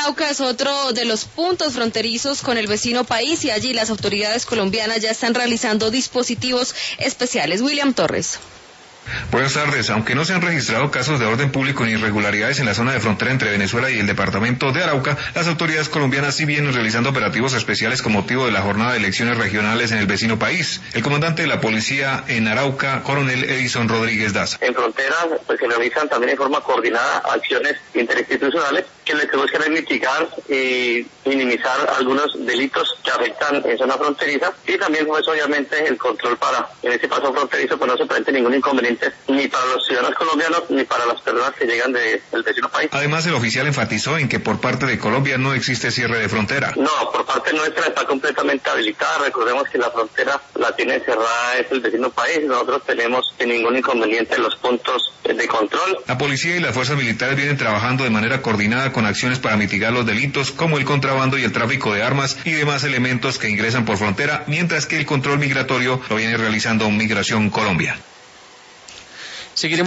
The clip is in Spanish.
Arauca es otro de los puntos fronterizos con el vecino país y allí las autoridades colombianas ya están realizando dispositivos especiales. William Torres. Buenas tardes. Aunque no se han registrado casos de orden público ni irregularidades en la zona de frontera entre Venezuela y el departamento de Arauca, las autoridades colombianas sí vienen realizando operativos especiales con motivo de la jornada de elecciones regionales en el vecino país. El comandante de la policía en Arauca, coronel Edison Rodríguez Daza. En frontera se realizan también en forma coordinada acciones interinstitucionales que lo que buscan es mitigar y minimizar algunos delitos que afectan en zona fronteriza y también pues obviamente el control para en este paso fronterizo pues no se presente ningún inconveniente ni para los ciudadanos colombianos ni para las personas que llegan del vecino país. Además, el oficial enfatizó en que por parte de Colombia no existe cierre de frontera. No, por parte nuestra está completamente habilitada. Recordemos que la frontera la tiene cerrada es el vecino país. Nosotros tenemos sin ningún inconveniente los puntos de control. La policía y las fuerzas militares vienen trabajando de manera coordinada con acciones para mitigar los delitos como el contrabando y el tráfico de armas y demás elementos que ingresan por frontera, mientras que el control migratorio lo viene realizando Migración Colombia. Seguiremos